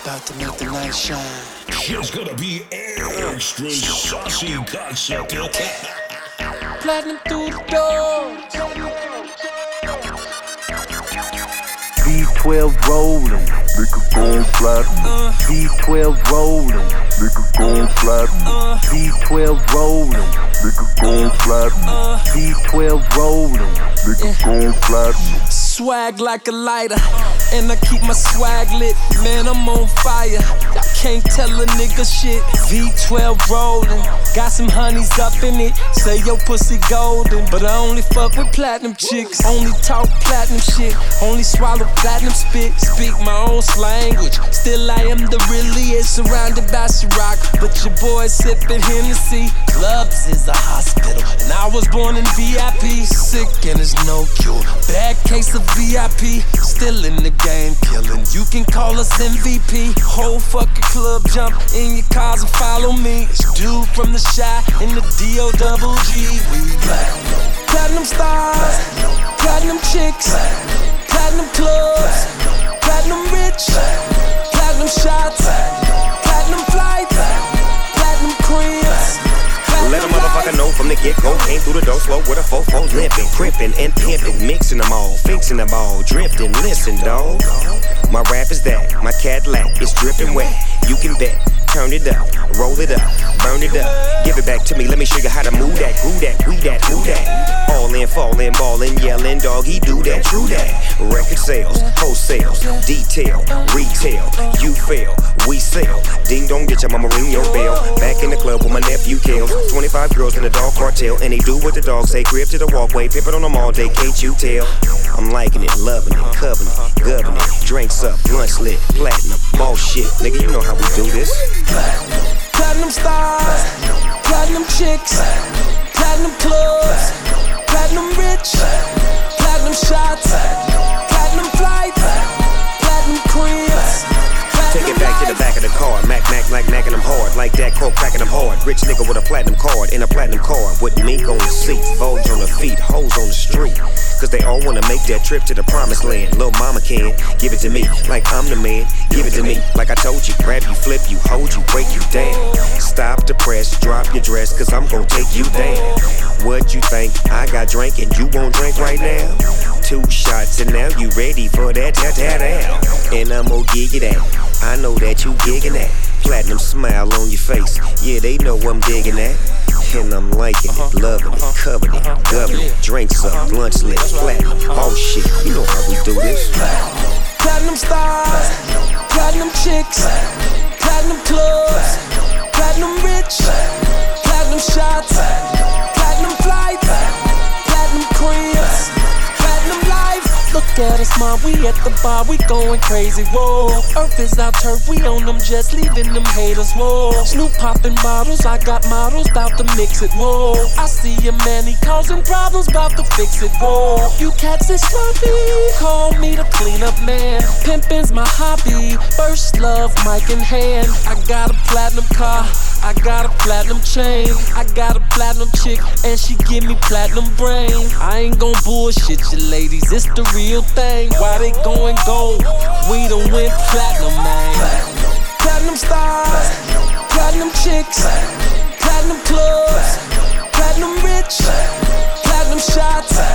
About to make the night shine. It's gonna be extra saucy, cocksucker. Platinum through the door. V12 rollin', nigga gon' platinum. V12 rollin', nigga gon' platinum. V12 rollin', nigga gon' platinum. V12 rollin', nigga gon' platinum. Swag like a lighter, and I keep my swag lit. Man, I'm on fire. Y'all can't tell a nigga shit. V12 rollin', got some honeys up in it. Say your pussy golden, but I only fuck with platinum chicks. Only talk platinum shit, only swallow platinum spit. Speak my own language, still I am the realest. Surrounded by Ciroc, but your boy sippin' Hennessy. Clubs is a hospital, and I was born in VIP. Sick and there's no cure, bad case of VIP. Still in the game, killin'. You can call us MVP. Whole fucking club jump in your cars and follow me. It's dude from the Shy in the D-O-double-G. We platinum stars, platinum chicks, platinum clubs, platinum rich, platinum shots, platinum flights, platinum cribs. Let a motherfucker know from the get-go. Came through the door slow with a fofo limping, crimping and pimping, mixing them all, fixing them all, drifting. Listen, dawg, my rap is that, my Cadillac is dripping wet. You can bet, turn it up, roll it up, burn it up. Give it back to me, let me show you how to move that, who that, we that, who that. All in, falling, ballin', yelling, doggy, do that, true that. Record sales, wholesales, detail, retail, you fail, we sell. Ding dong, get your mama ring your bell. Back in the club with my nephew Kales. 25 girls in the dog cartel, and they do what the dogs say. Grip to the walkway, pimp it on them all day, can't you tell? I'm liking it, loving it, covering it, governing it. Drinks up, lunch lit, platinum, ball shit. Nigga, you know how we do this. Platinum stars, platinum chicks, platinum clubs, platinum rich, platinum shots, platinum flights, platinum cribs. Take it back to the back of the car. Mac, like macking them hard. Like that, coke cracking them hard. Rich nigga with a platinum card in a platinum car. With mink on the seat, Vogues on the feet, hoes on the street. Cause they all wanna make that trip to the promised land. Lil' mama can give it to me like I'm the man. Give it to me like I told you. Grab you, flip you, hold you, break you down. Stop the press, drop your dress, cause I'm gon' take you down. What you think? I got drink and you won't drink right now? 2 shots and now you ready for that and I'm gon' give you that. I know that you giggin' that. Platinum smile on your face. Yeah, they know I'm digging that. And I'm liking it, loving it, covering it, governing it. Drinks up, lunch lit, platinum, all shit. You know how we do this. Platinum stars, platinum chicks, platinum clubs, platinum rich, platinum shots, platinum flights, platinum cribs, platinum life. Look at us, mom, we at the bar, we going crazy, whoa. Earth is our turf, we on them jets, leaving them haters, whoa. Snoop popping bottles, I got models, bout to mix it, whoa. I see a man, he causing problems, bout to fix it, whoa. You cats is sloppy, call me the cleanup man. Pimpin's my hobby, first love, mic in hand. I got a platinum car, I got a platinum chain. I got a platinum chick, and she give me platinum brain. I ain't gon' bullshit you ladies, it's the real thing. Why they going gold? We done went platinum, man. Platinum stars, platinum chicks, platinum clubs, platinum rich, platinum shots.